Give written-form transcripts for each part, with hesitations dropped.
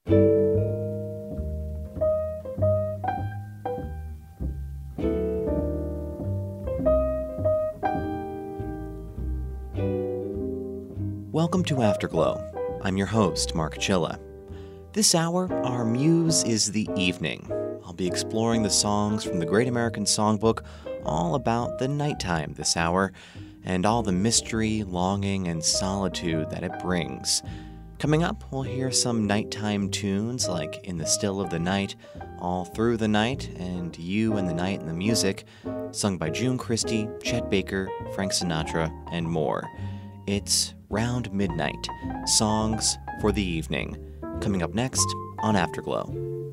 Welcome to Afterglow. I'm your host, Mark Chilla. This hour, our muse is the evening. I'll be exploring the songs from the Great American Songbook, all about the nighttime this hour, and all the mystery, longing, and solitude that it brings. Coming up, we'll hear some nighttime tunes like In the Still of the Night, All Through the Night, and You and the Night and the Music, sung by June Christy, Chet Baker, Frank Sinatra, and more. It's Round Midnight, Songs for the Evening, coming up next on Afterglow.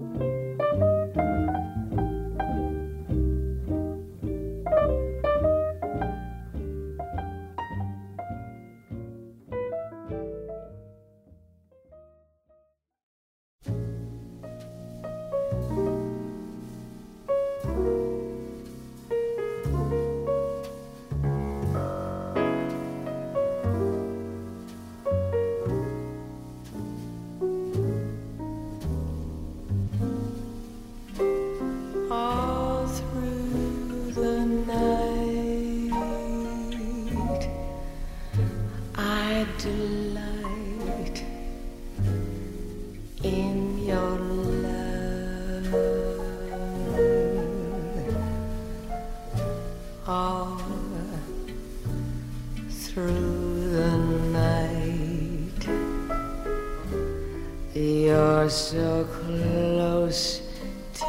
You're so close to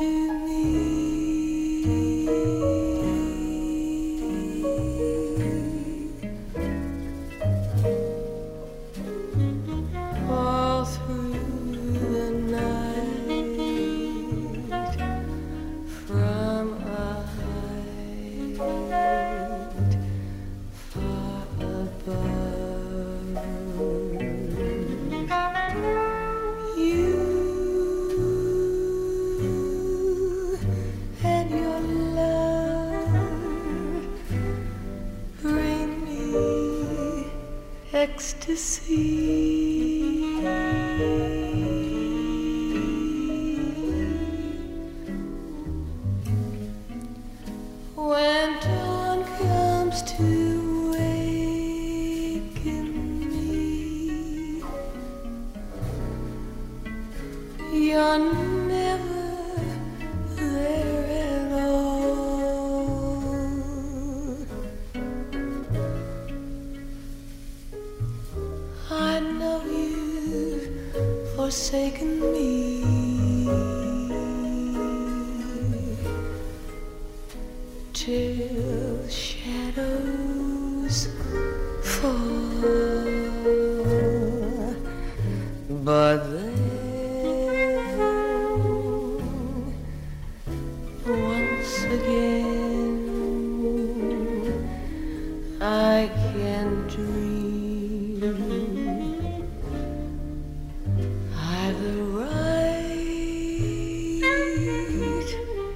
me. All through the night, from a height far above, you and your love bring me ecstasy. When dawn comes to waken me, you're never there at all. I know you've forsaken me, till shadows fall. But then, once again, I can dream I've the right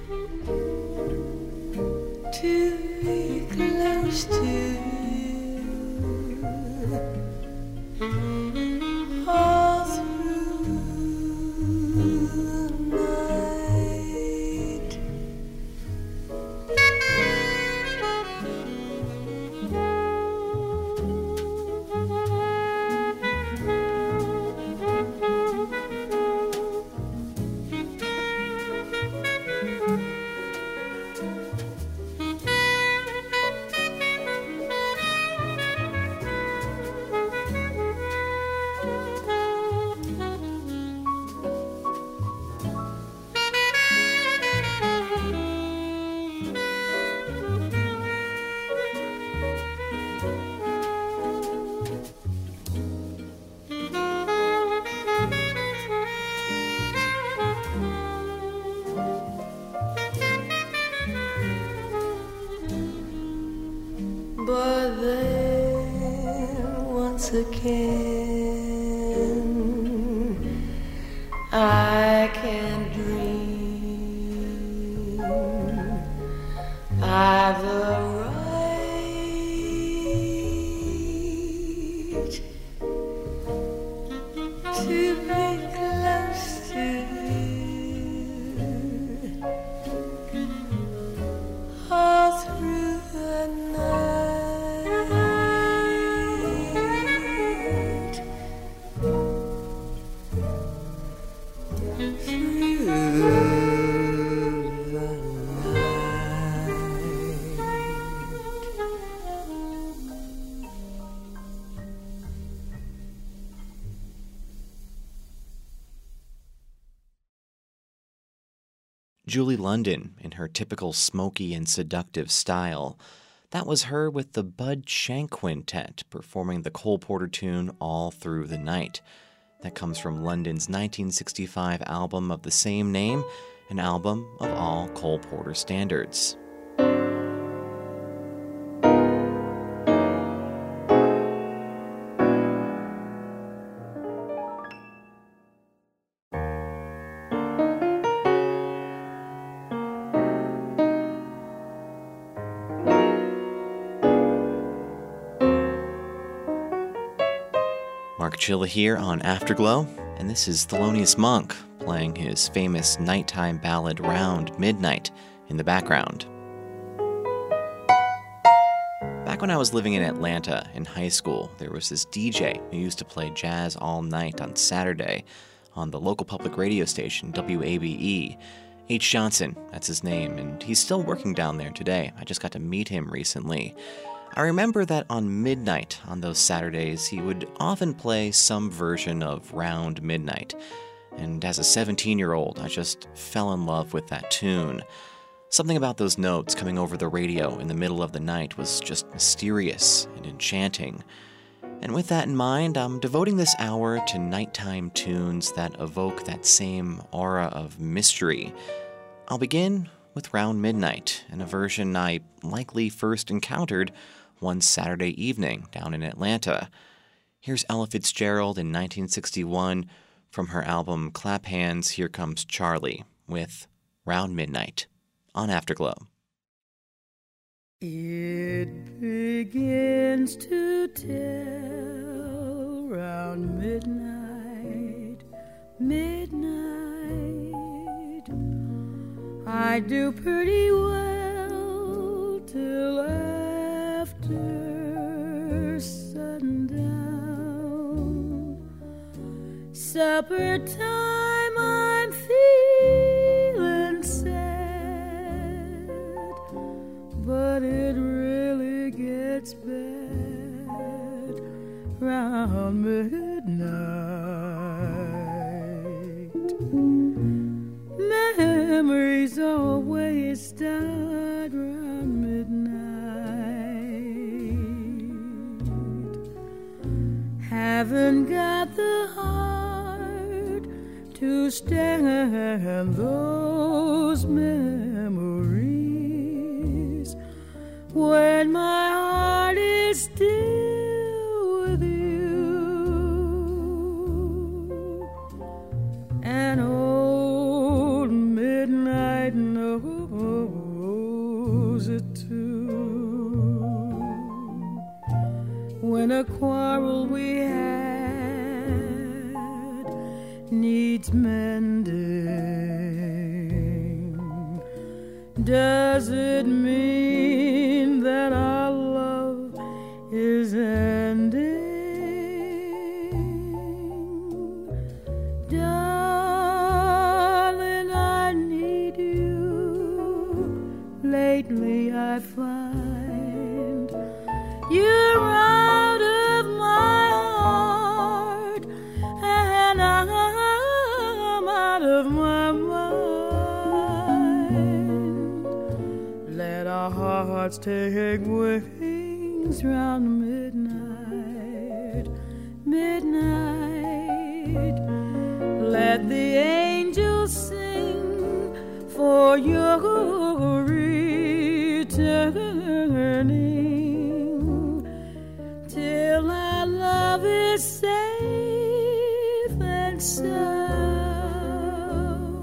to be close to you all through the night. But then once again I can dream I've the right to be close through the night. Julie London, in her typical smoky and seductive style. That was her with the Bud Shank Quintet performing the Cole Porter tune All Through the Night. That comes from London's 1965 album of the same name, an album of all Cole Porter standards. Mark Chilla here on Afterglow, and this is Thelonious Monk playing his famous nighttime ballad Round Midnight in the background. Back when I was living in Atlanta in high school, there was this DJ who used to play jazz all night on Saturday on the local public radio station, WABE. H. Johnson, that's his name, and he's still working down there today. I just got to meet him recently. I remember that on midnight on those Saturdays, he would often play some version of Round Midnight. And as a 17-year-old, I just fell in love with that tune. Something about those notes coming over the radio in the middle of the night was just mysterious and enchanting. And with that in mind, I'm devoting this hour to nighttime tunes that evoke that same aura of mystery. I'll begin with Round Midnight, in a version I likely first encountered one Saturday evening down in Atlanta. Here's Ella Fitzgerald in 1961 from her album Clap Hands, Here Comes Charlie with Round Midnight on Afterglow. It begins to tell round midnight, midnight. I do pretty well till after sundown. Supper time, I'm feeling sad, but it really gets bad round midnight. Memories always start round midnight. Haven't got the heart to stand those memories when my heart is still with you. And old midnight knows it too. When a quarrel we had needs mending, does it mean that our love is ending? Darling, I need you. Lately I find you're out of my heart, and I'm out of my mind. Let our hearts take wings round midnight, midnight. Let the angels sing for your returning, till our love is safe and sound.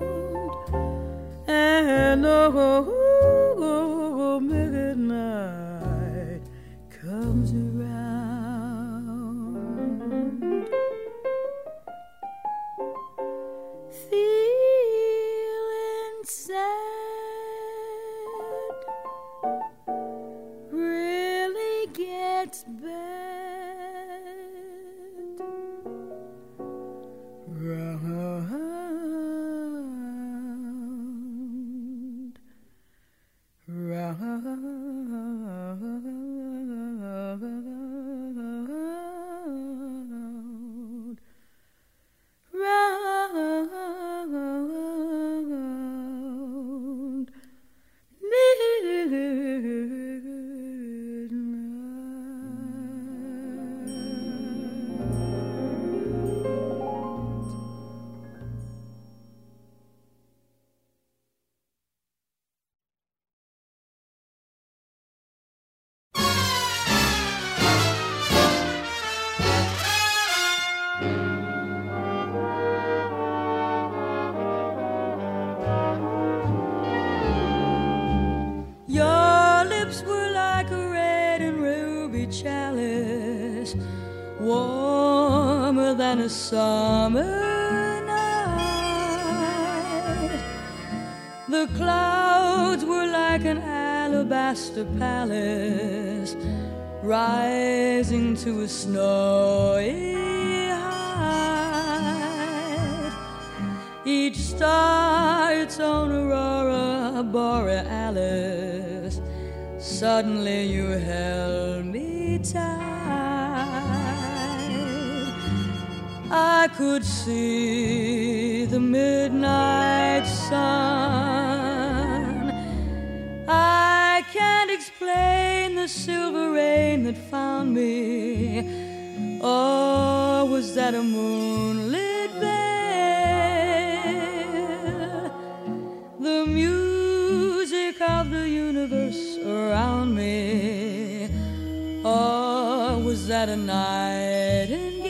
And oh, midnight comes around. Feeling sad really gets bad round empty chalice, warmer than a summer night. The clouds were like an alabaster palace, rising to a snowy height. Each star its own aurora borealis. Suddenly you held me tight. I could see the midnight sun. I can't explain the silver rain that found me. Or was that a moonlit veil? The music of the universe around me. Or was that a nightingale?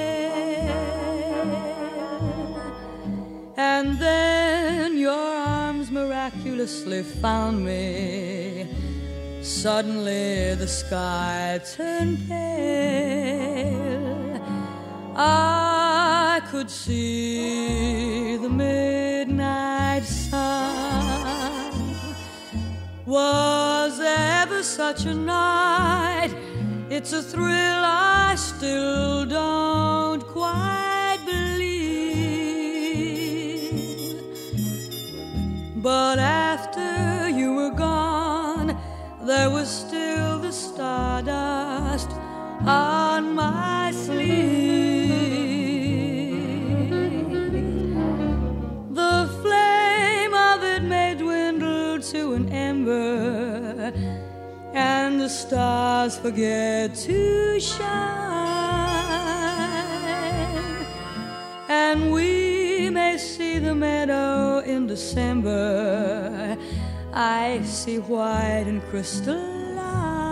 And then your arms miraculously found me. Suddenly the sky turned pale. I could see the midnight sun. Was there ever such a night? It's a thrill I still don't quite believe. But after you were gone, there was still the stardust on my sleeve. The flame of it may dwindle to an ember, and the stars forget to shine, and we may see the meadow in December, icy white and crystalline.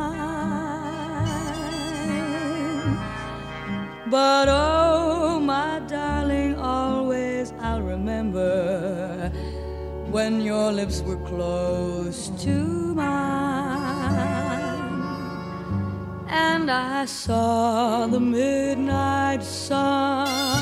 But oh, my darling, always I'll remember when your lips were close to mine, and I saw the midnight sun.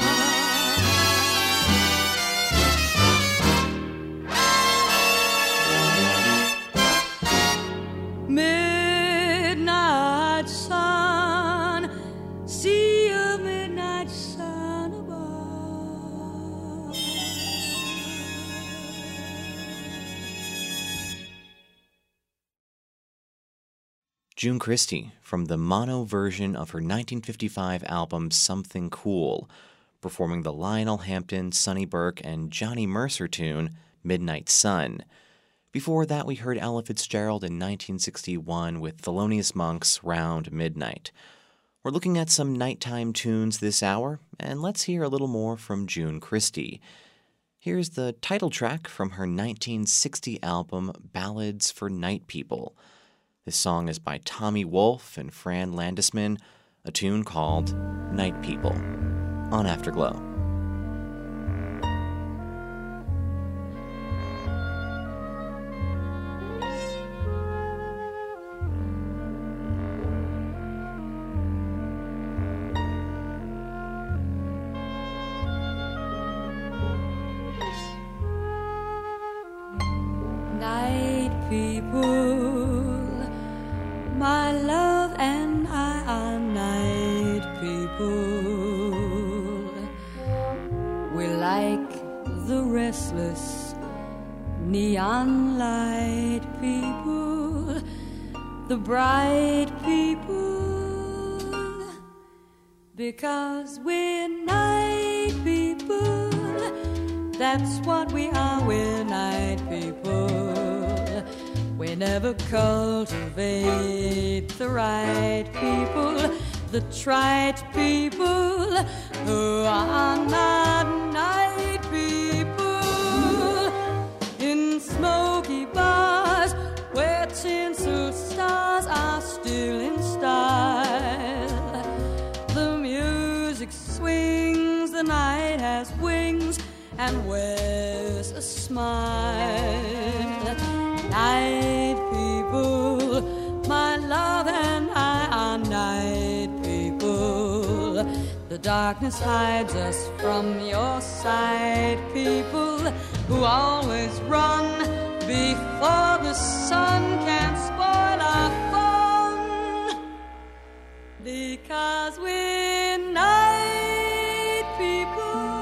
Midnight sun, sea of midnight sun above. June Christy from the mono version of her 1955 album Something Cool, performing the Lionel Hampton, Sonny Burke, and Johnny Mercer tune Midnight Sun. Before that, we heard Ella Fitzgerald in 1961 with Thelonious Monk's Round Midnight. We're looking at some nighttime tunes this hour, and let's hear a little more from June Christy. Here's the title track from her 1960 album Ballads for Night People. This song is by Tommy Wolfe and Fran Landesman, a tune called Night People on Afterglow. Night people, my love and I are night people. We like the restless neon light people, the bright people, because we're night people. That's what we are, we're night people. We never cultivate the right people, the trite people who are not night people. In smoky bars where tinsel stars are still in style, the music swings, the night has wings and wears a smile. Night people, my love and I are darkness hides us from your sight. People who always run before the sun can spoil our fun, because we're night people.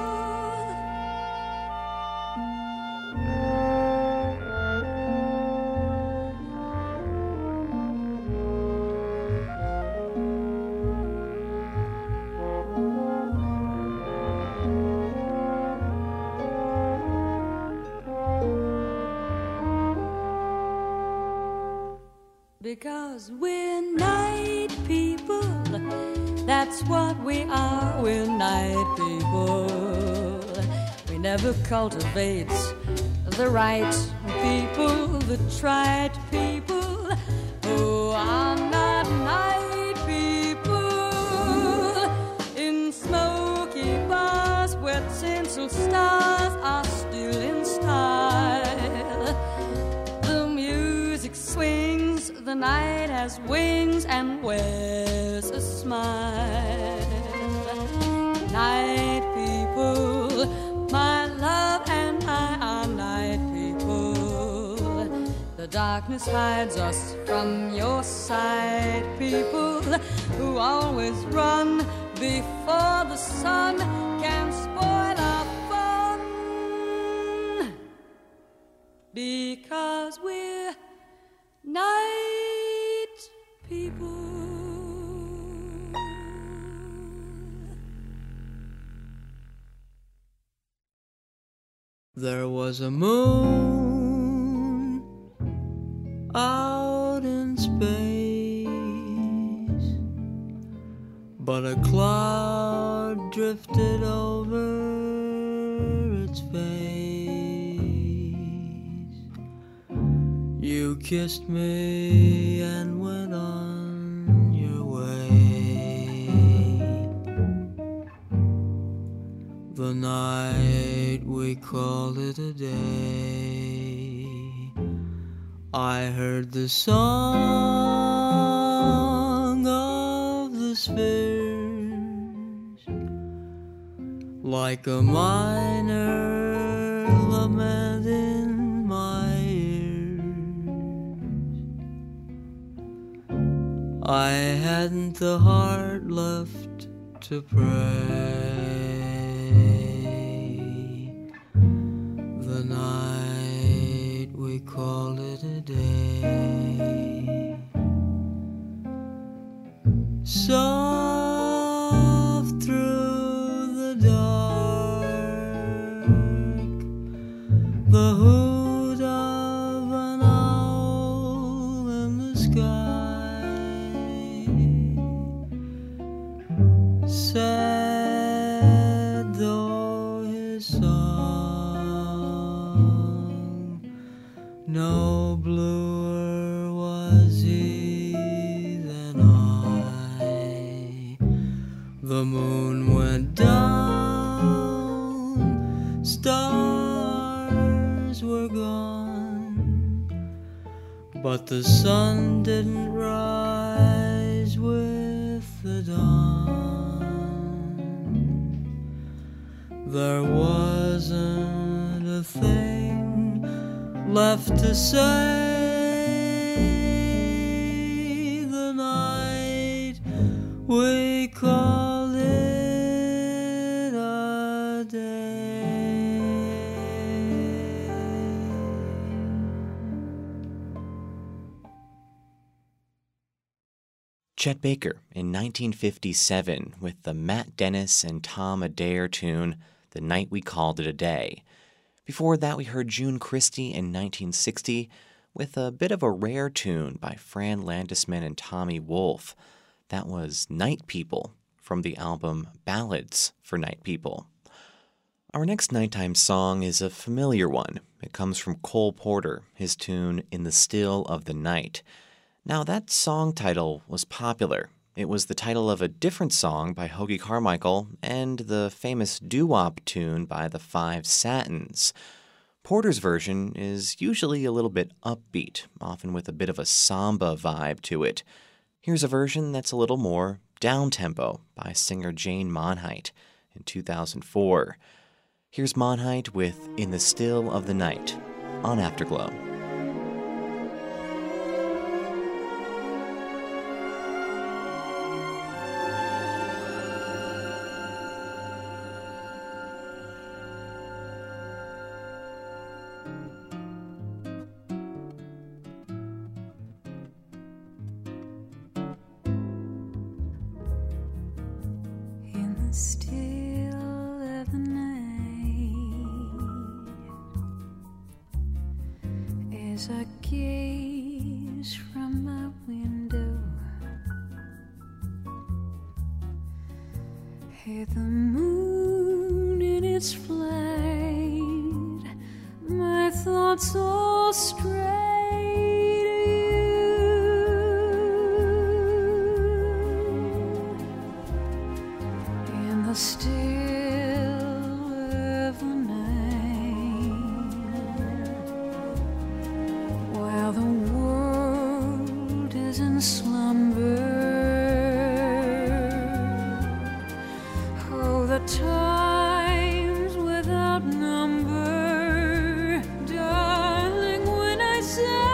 Because we're night people, that's what we are, we're night people. We never cultivate the right people, the trite people who are not night people. In smoky bars where tinsel stars are still in style, the music swings, the night has wings and wears a smile. Night people, my love and I are night people. The darkness hides us from your sight. People who always run before the sun can spoil our fun, because we're night people. There was a moon out in space, but a cloud drifted over its face. You kissed me and went on your way. The night we called it a day. I heard the song of the spheres, like a minor lament in my ears. I hadn't the heart left to pray. The night we called it a day. Soft through the dark, the hoot of an owl in the sky, sad though his song, no bluer was he than I. The moon went down, stars were gone, but the sun didn't rise with the dawn. There wasn't a thing left to say. The night we called it a day. Chet Baker in 1957 with the Matt Dennis and Tom Adair tune, The Night We Called It a Day. Before that, we heard June Christy in 1960 with a bit of a rare tune by Fran Landesman and Tommy Wolfe. That was Night People from the album Ballads for Night People. Our next nighttime song is a familiar one. It comes from Cole Porter, his tune In the Still of the Night. Now, that song title was popular. It was the title of a different song by Hoagy Carmichael and the famous doo-wop tune by the Five Satins. Porter's version is usually a little bit upbeat, often with a bit of a samba vibe to it. Here's a version that's a little more Downtempo by singer Jane Monheit in 2004. Here's Monheit with In the Still of the Night on Afterglow. Still of the night, as I gaze from my window at the moon in its flight, my thoughts all stray still of the night, while the world is in slumber. Oh, the times without number, darling, when I say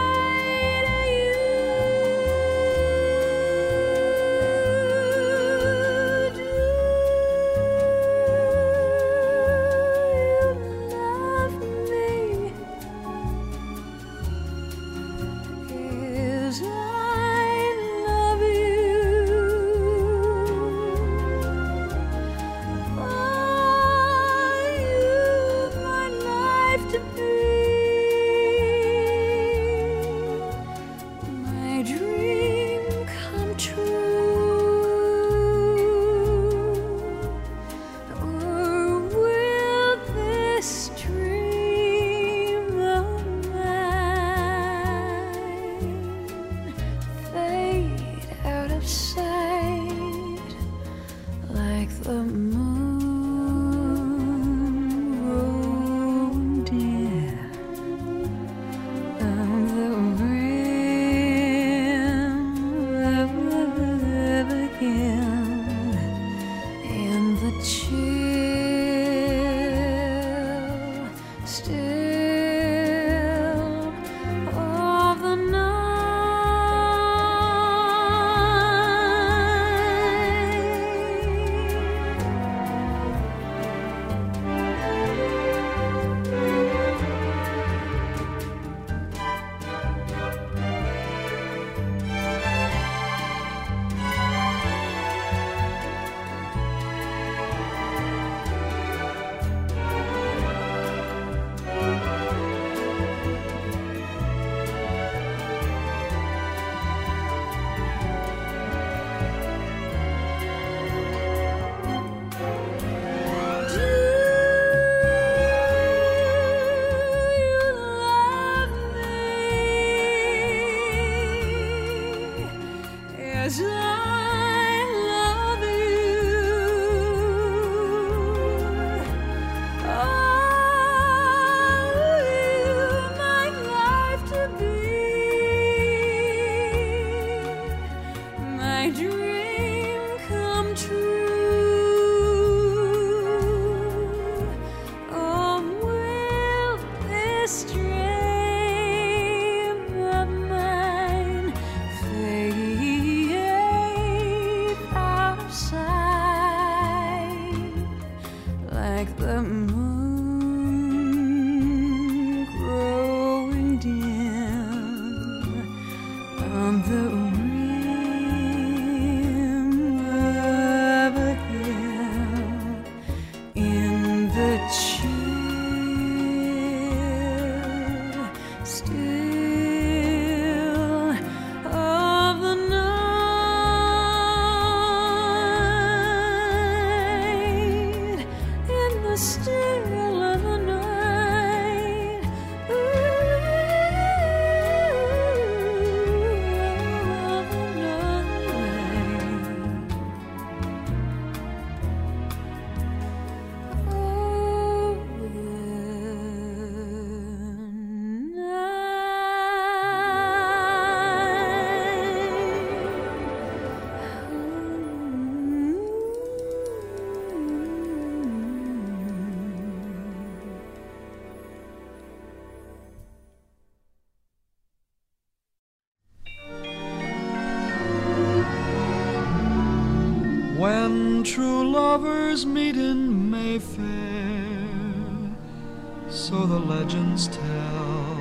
lovers meet in Mayfair, so the legends tell.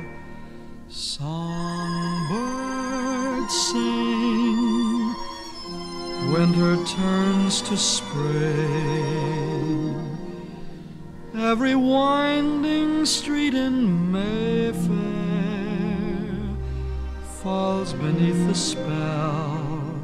Songbirds sing, winter turns to spring. Every winding street in Mayfair falls beneath the spell.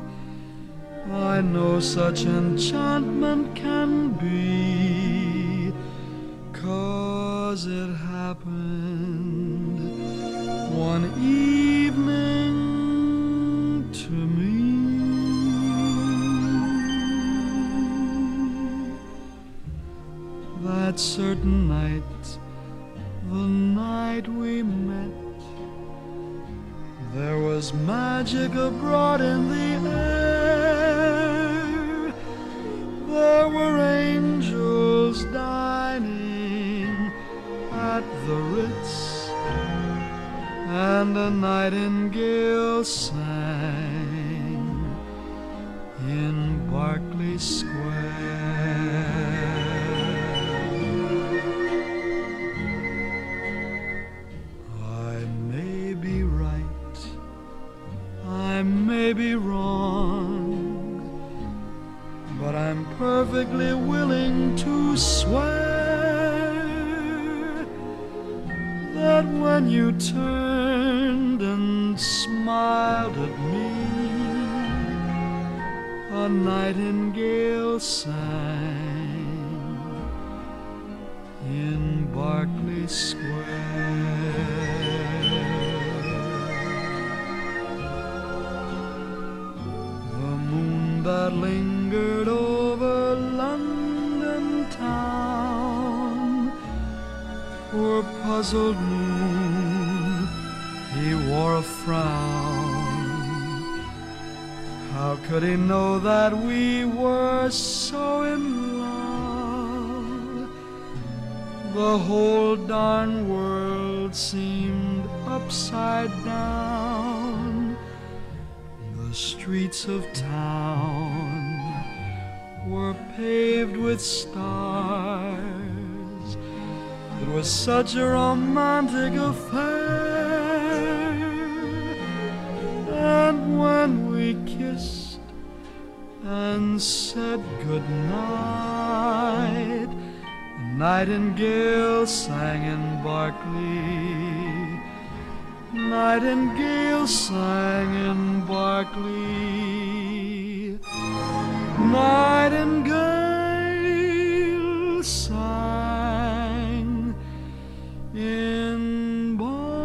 I know such enchantment can be, 'cause it happened one evening to me. That certain night, the night we met, there was magic abroad in the air. There were angels dining at the Ritz, and a nightingale sang in Berkeley Square. I may be right, I may be wrong, but I'm perfectly willing to swear that when you turned and smiled at me, a nightingale sang in Berkeley Square. The moon that lingered over London town, poor puzzled moon, he wore a frown. How could he know that we were so in love? The whole darn world seemed upside down. The streets of town were paved with stars. It was such a romantic affair. And when we kissed and said goodnight, the nightingale sang in Berkeley. Nightingale sang in Berkeley. Nightingale sang in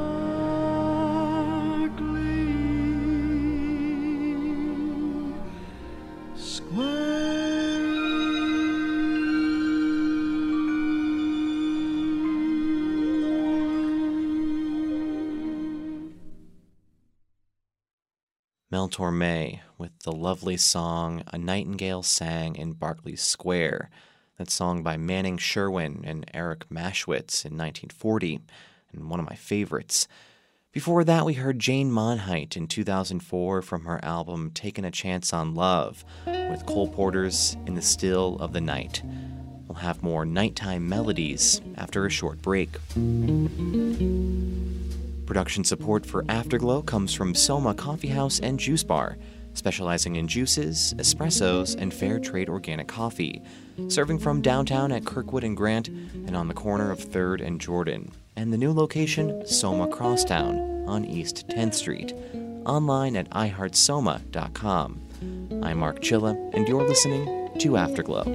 Berkeley Square. Mel Torme with the lovely song A Nightingale Sang in Berkeley Square. That song by Manning Sherwin and Eric Maschwitz in 1940, and one of my favorites. Before that, we heard Jane Monheit in 2004 from her album Takin' a Chance on Love with Cole Porter's In the Still of the Night. We'll have more nighttime melodies after a short break. Production support for Afterglow comes from Soma Coffee House and Juice Bar, specializing in juices, espressos, and fair trade organic coffee, serving from downtown at Kirkwood and Grant and on the corner of 3rd and Jordan, and the new location, Soma Crosstown, on East 10th Street, online at iHeartSoma.com. I'm Mark Chilla, and you're listening to Afterglow.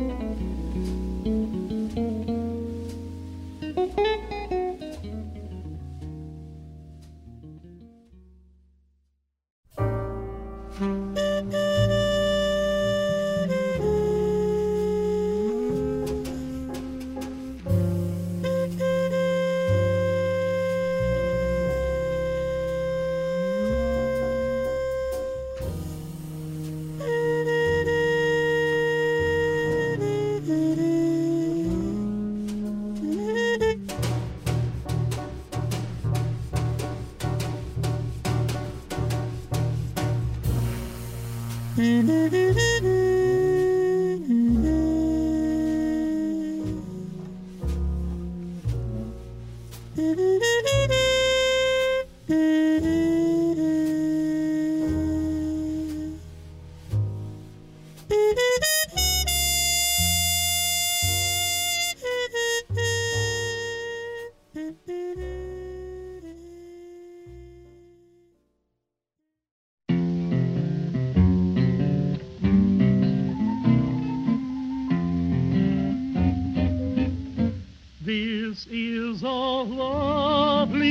This is a lovely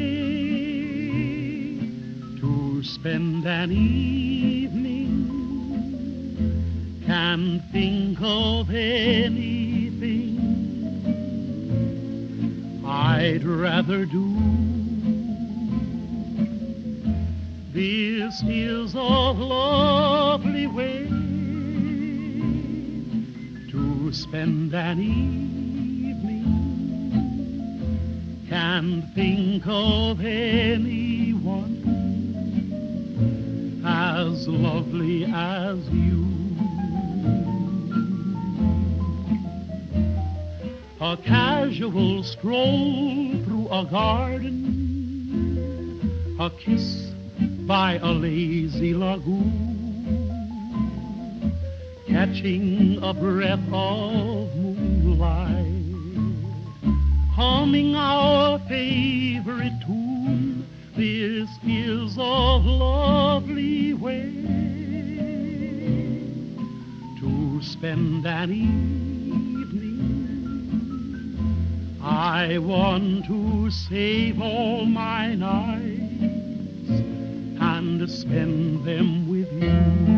way to spend an evening. Can't think of anything I'd rather do. This is a lovely way to spend an evening. Can't think of anyone as lovely as you. A casual stroll through a garden, a kiss by a lazy lagoon, catching a breath of moonlight, humming our favorite tune. This is a lovely way to spend an evening. I want to save all my nights and spend them with you.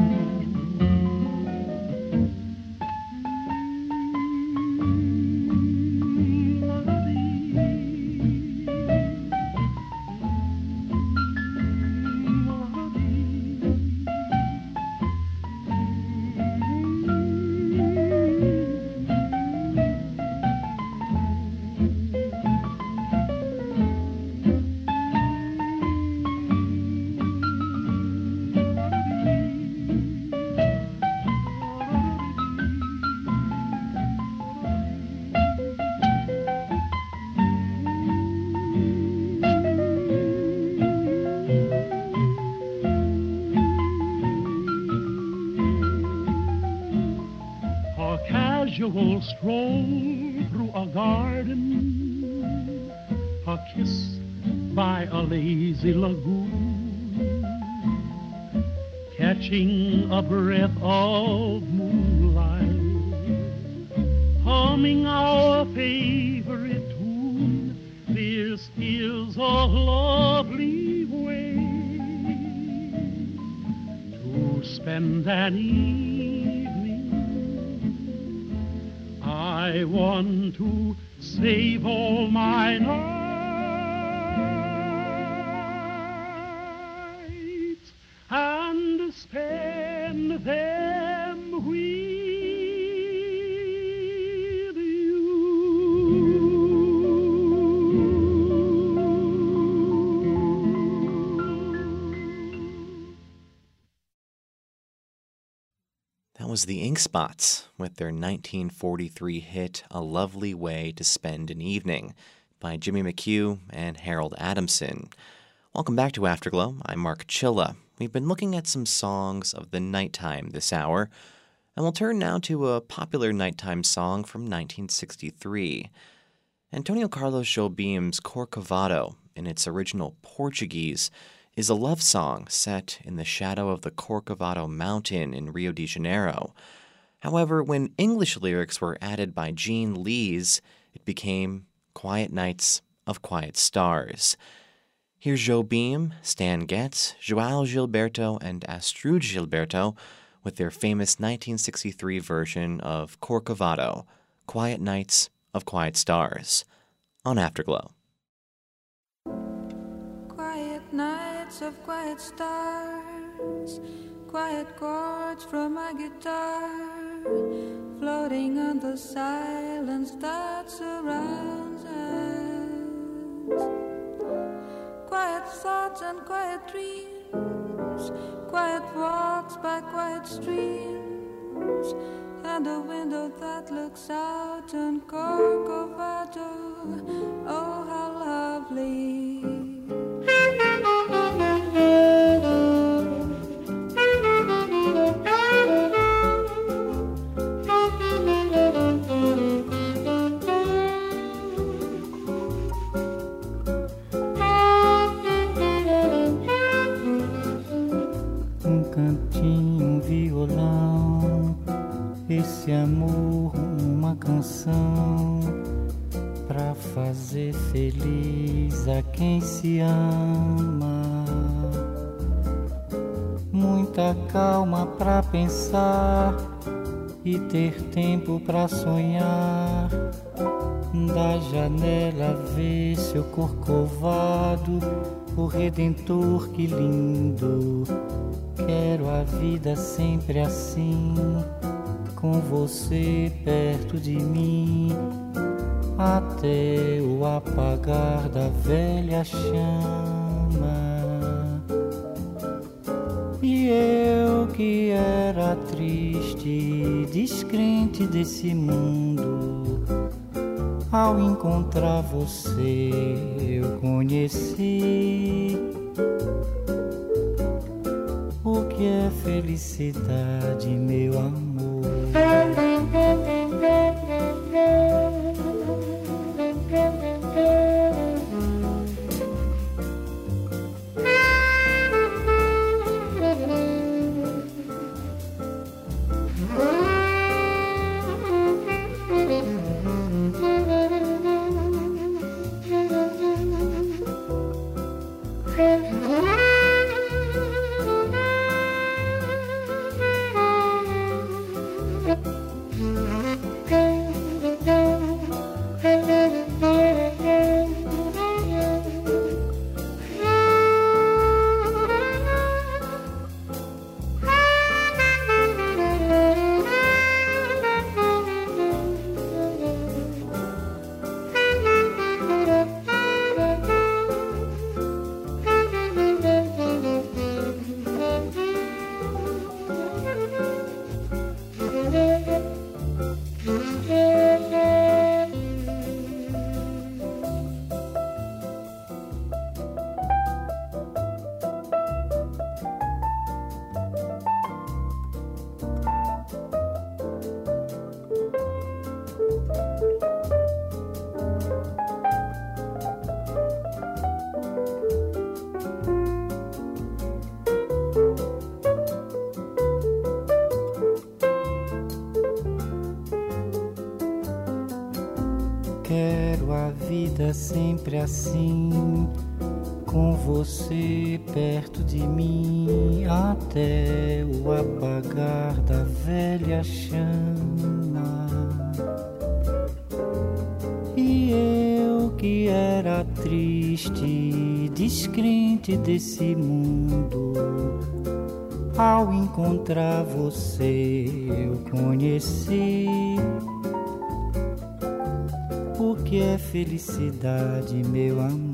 Casual stroll through a garden, a kiss by a lazy lagoon, catching a breath of moonlight, humming our favorite tune. This is a lovely way to spend an evening. I want to save all my nights and spend them with you. That was the Ink Spots with their 1943 hit A Lovely Way to Spend an Evening by Jimmy McHugh and Harold Adamson. Welcome back to Afterglow. I'm Mark Chilla. We've been looking at some songs of the nighttime this hour, and we'll turn now to a popular nighttime song from 1963. Antonio Carlos Jobim's Corcovado, in its original Portuguese, is a love song set in the shadow of the Corcovado mountain in Rio de Janeiro. However, when English lyrics were added by Jean Lees, it became Quiet Nights of Quiet Stars. Here's Jobim, Stan Getz, João Gilberto, and Astrud Gilberto with their famous 1963 version of Corcovado, Quiet Nights of Quiet Stars, on Afterglow. Quiet nights of quiet stars, quiet chords from my guitar, floating on the silence that surrounds us. Quiet thoughts and quiet dreams, quiet walks by quiet streams, and a window that looks out on Corcovado. Oh, how desse amor uma canção pra fazer feliz a quem se ama. Muita calma pra pensar e ter tempo pra sonhar. Da janela ver seu corcovado, o Redentor, que lindo. Quero a vida sempre assim, com você perto de mim, até o apagar da velha chama. E eu que era triste, descrente desse mundo, ao encontrar você eu conheci o que é felicidade, meu amor. Quero a vida sempre assim, com você perto de mim, até o apagar da velha chama. E eu que era triste, descrente desse mundo, ao encontrar você eu conheci o que é felicidade, meu amor.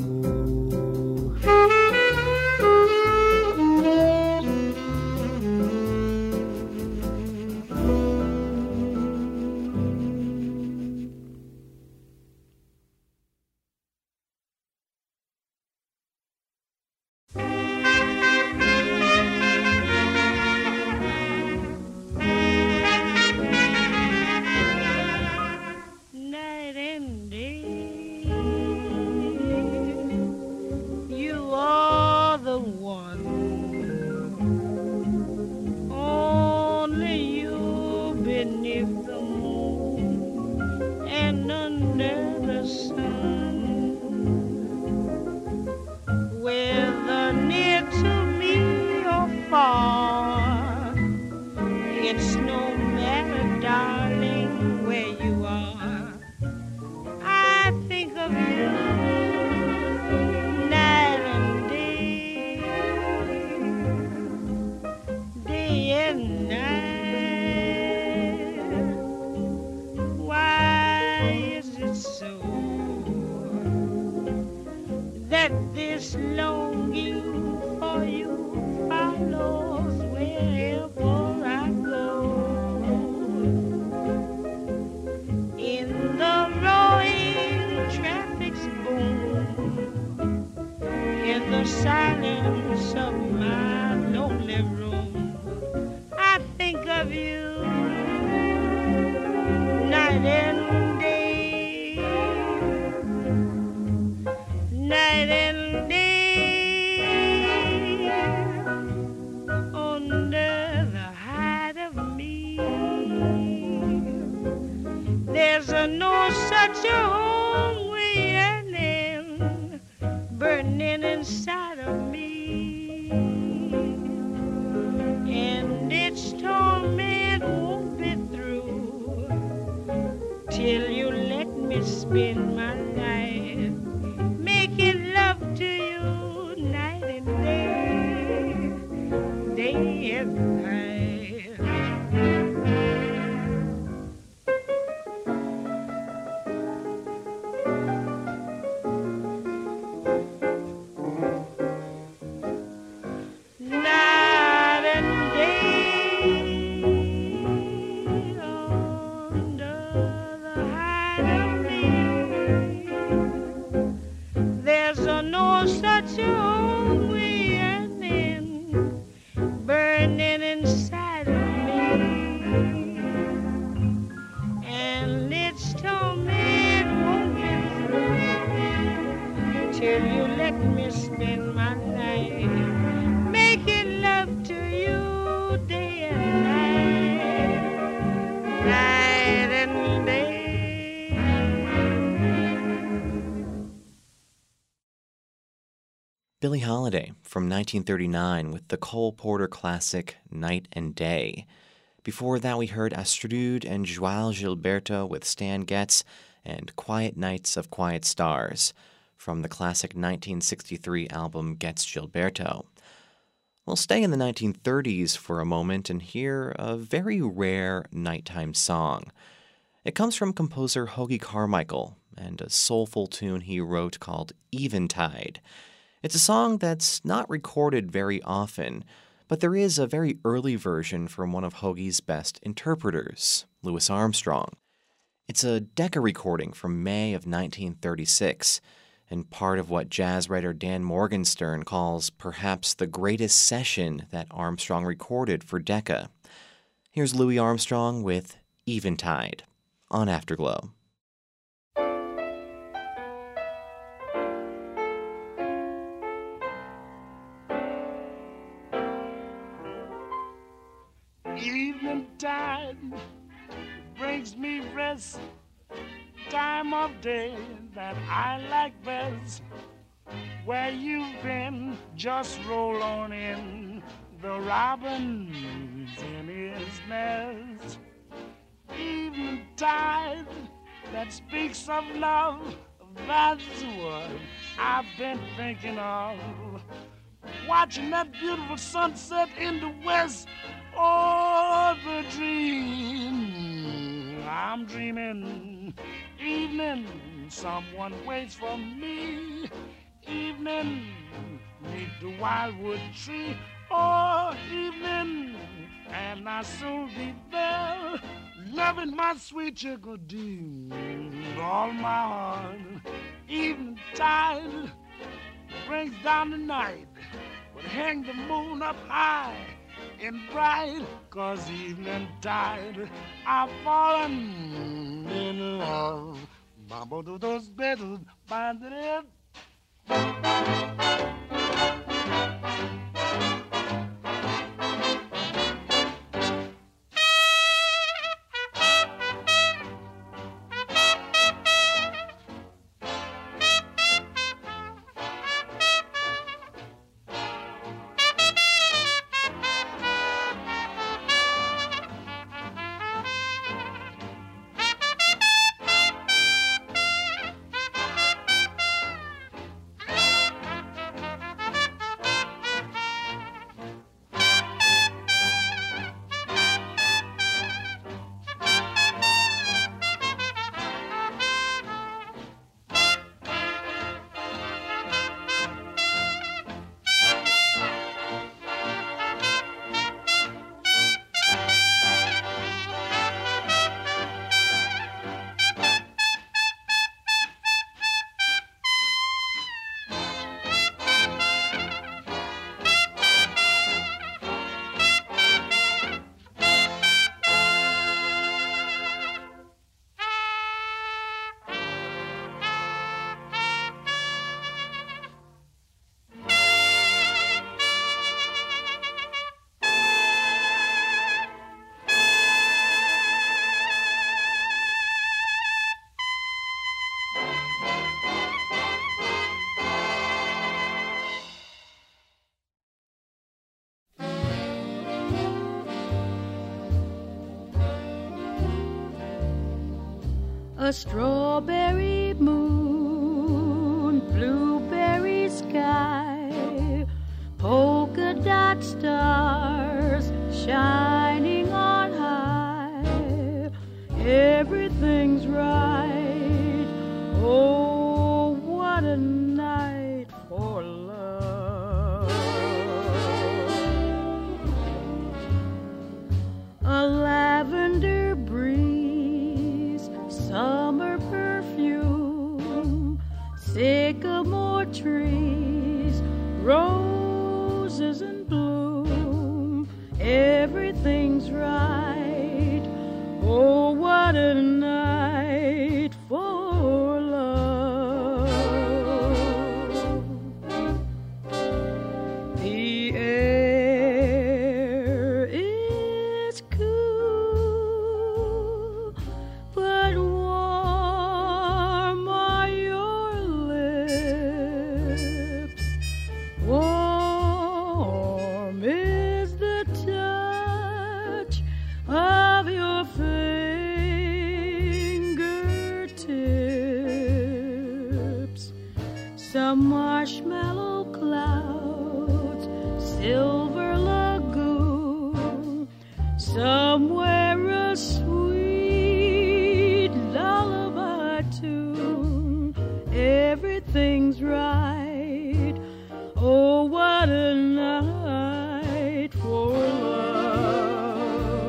it your own way and then burning inside of me. And its torment won't be free till you let me spend my life making love to you day and night, night and day. Billie Holiday from 1939 with the Cole Porter classic Night and Day. Before that, we heard Astrud and Joao Gilberto with Stan Getz and Quiet Nights of Quiet Stars from the classic 1963 album Getz Gilberto. We'll stay in the 1930s for a moment and hear a very rare nighttime song. It comes from composer Hoagy Carmichael and a soulful tune he wrote called Eventide. It's a song that's not recorded very often, but there is a very early version from one of Hoagy's best interpreters, Louis Armstrong. It's a Decca recording from May of 1936, and part of what jazz writer Dan Morgenstern calls perhaps the greatest session that Armstrong recorded for Decca. Here's Louis Armstrong with Eventide on Afterglow. Eventide brings me rest, time of day that I like best. Where you've been, just roll on in, the robin's in his nest. Eventide that speaks of love, that's what I've been thinking of. Watching that beautiful sunset in the west. Oh, the dream I'm dreaming. Evening, someone waits for me. Evening, meet the wildwood tree. Oh, evening, and I'll soon be there. Loving my sweet chickadee, all my heart. Eventide brings down the night, but hang the moon up high and bright, 'cause evening tide I've fallen in love. Mambo do those better find it. A strawberry moon, blueberry sky, polka dot stars shining on high. Everything's right. Oh, what a night for love. A lavender breeze, summer perfume, sycamore trees roses in bloom, everything's right. Oh, what a night for love. The air is cool, but warm are your lips. Warm is the touch of your fingertips. Some marshmallow clouds, silver lagoon, somewhere a sweet lullaby tune. Everything's right. Oh, what a night for love.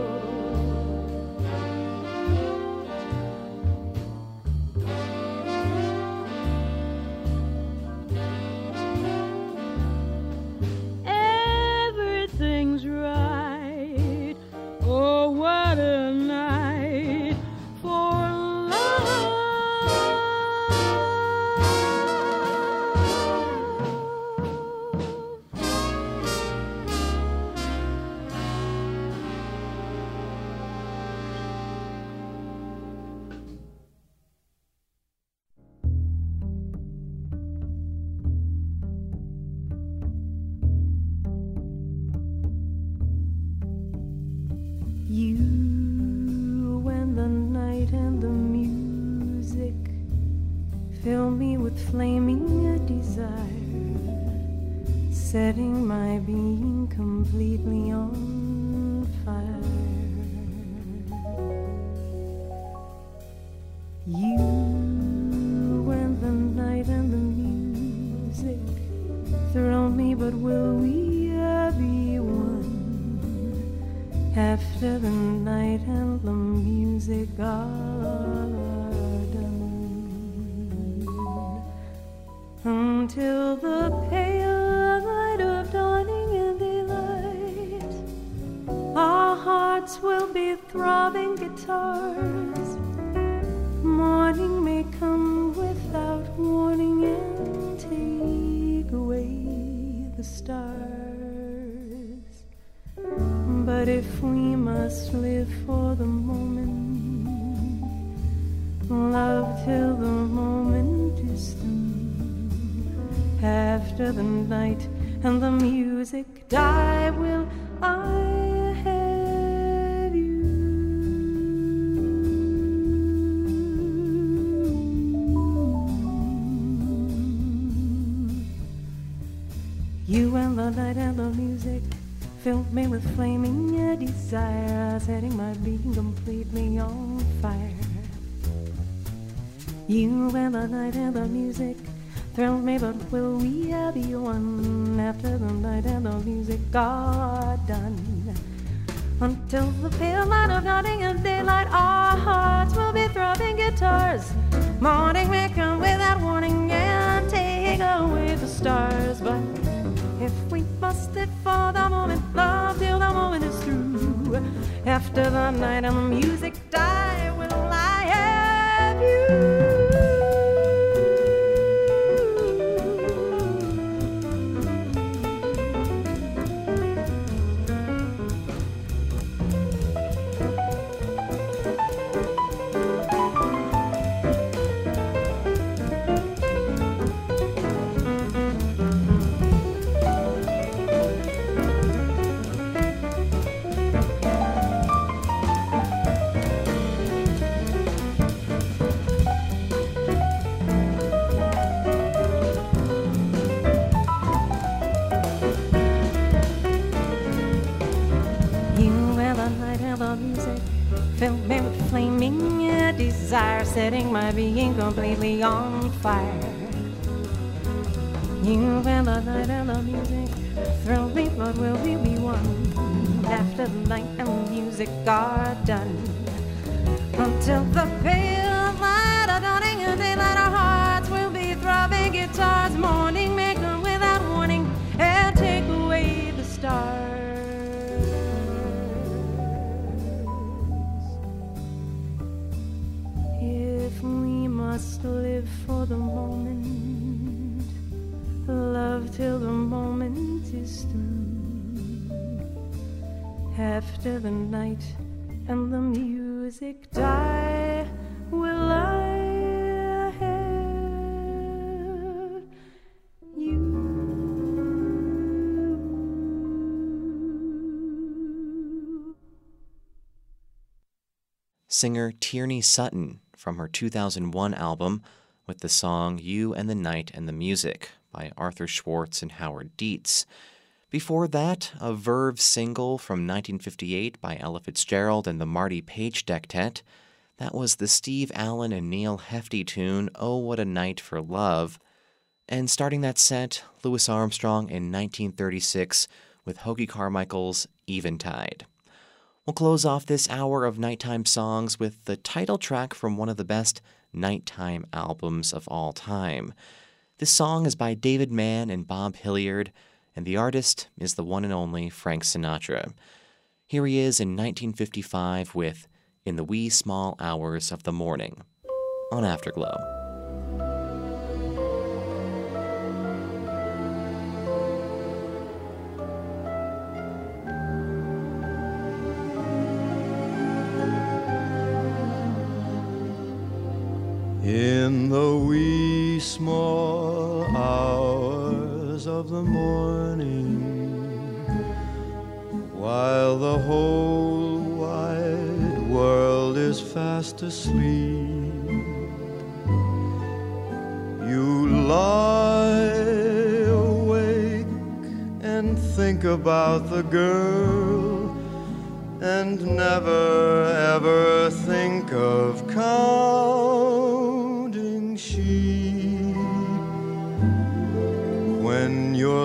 Everything's right. Oh, what a night for you and the night and the music fill me with flaming desire, setting my being completely on fire. You and the night and the music thrill me, but will we be one? After the night and the music are done, until the pale light of dawning and daylight, our hearts will be throbbing guitars. Morning may come without warning and take away the stars. But if we must live for the moment, love till the moment is through. After the night and the music die, will I have you? You and the night and the music filled me with flaming desire, setting my being completely on fire. You and the night and the music thrilled me, but will we be one? After the night and the music are done, until the pale light of dawning and daylight, our hearts will be throbbing guitars. Morning may come without warning and take away the stars. But if we must live for the moment, love till the moment is through. After the night and the music die, will I have you? Filled me with flaming desire, setting my being completely on fire. You and the night and the music thrill me, but will we be one? After the night and the music are done, until the pale light of dawning and daylight, our hearts will be throbbing guitars. Morning may come without warning love till the moment is through. After the night and the music die, will I have you? Singer Tierney Sutton from her 2001 album with the song You and the Night and the Music by Arthur Schwartz and Howard Dietz. Before that, a Verve single from 1958 by Ella Fitzgerald and the Marty Page Dectet. That was the Steve Allen and Neil Hefti tune, Oh What a Night for Love. And starting that set, Louis Armstrong in 1936 with Hoagy Carmichael's Eventide. We'll close off this hour of nighttime songs with the title track from one of the best nighttime albums of all time. This song is by David Mann and Bob Hilliard, and the artist is the one and only Frank Sinatra. Here he is in 1955 with In the Wee Small Hours of the Morning on Afterglow. In the wee small hours of the morning, while the whole wide world is fast asleep, you lie awake and think about the girl, and never ever think of counting sheep. When your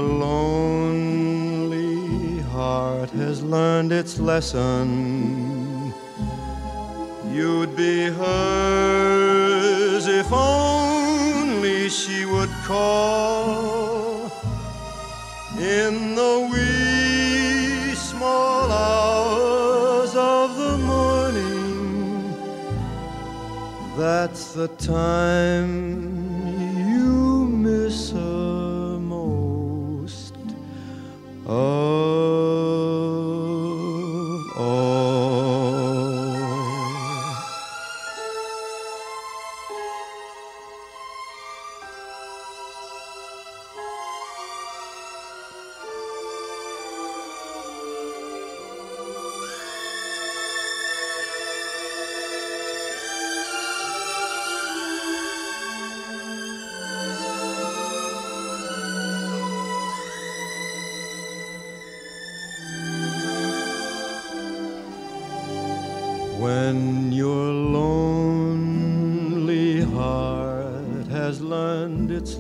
lonely heart has learned its lesson, you'd be hers if only she would call in the wee small hours of the morning. That's the time you miss her most of all. When your lonely heart has learned its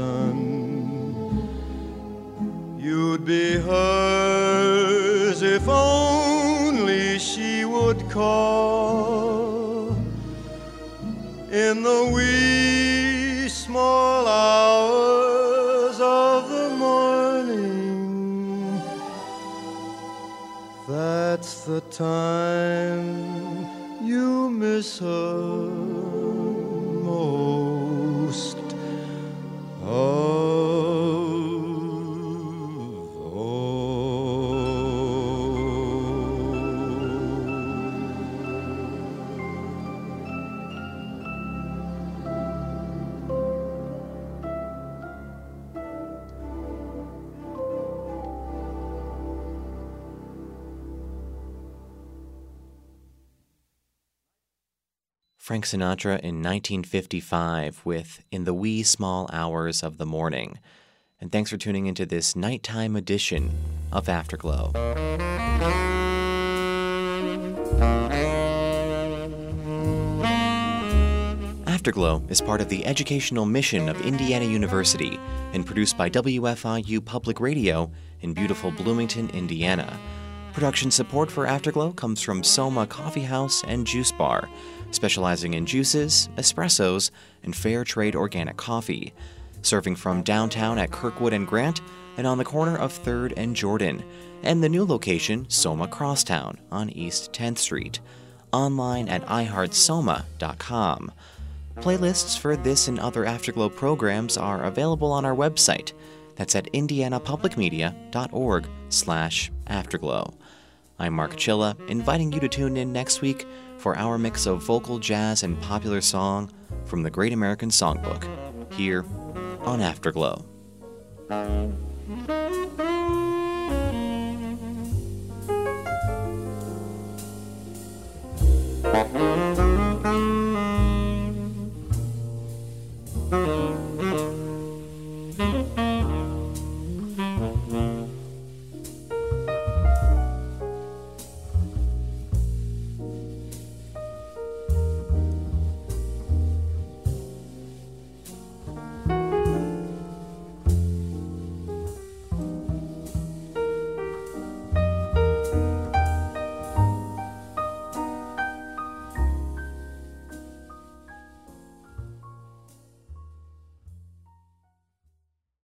lesson, you'd be hers if only she would call in the wee small hours of the morning. That's the time you miss her most of Frank Sinatra in 1955 with In the Wee Small Hours of the Morning. And thanks for tuning into this nighttime edition of Afterglow. Afterglow is part of the educational mission of Indiana University and produced by WFIU Public Radio in beautiful Bloomington, Indiana. Production support for Afterglow comes from Soma Coffee House and Juice Bar, specializing in juices, espressos, and fair trade organic coffee. Serving from downtown at Kirkwood and Grant and on the corner of 3rd and Jordan, and the new location, Soma Crosstown on East 10th Street. Online at iHeartSoma.com. Playlists for this and other Afterglow programs are available on our website. That's at indianapublicmedia.org/afterglow. I'm Mark Chilla, inviting you to tune in next week for our mix of vocal, jazz, and popular song from the Great American Songbook, here on Afterglow.